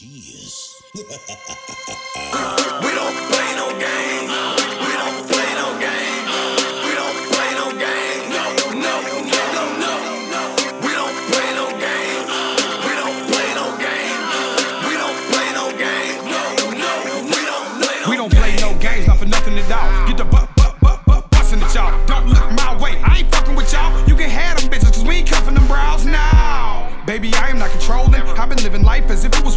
ideas. We don't play no games. We don't play no games. We don't play no games. No. We don't play no games. We don't play no games. We don't play no games. No. We don't play no games, not for nothing at all. Get the bustin' at y'all. Don't look my way, I ain't fucking with y'all. You can have them bitches, cause we ain't cuffing them brows now. Baby, I am not controlling. I've been living life as if it was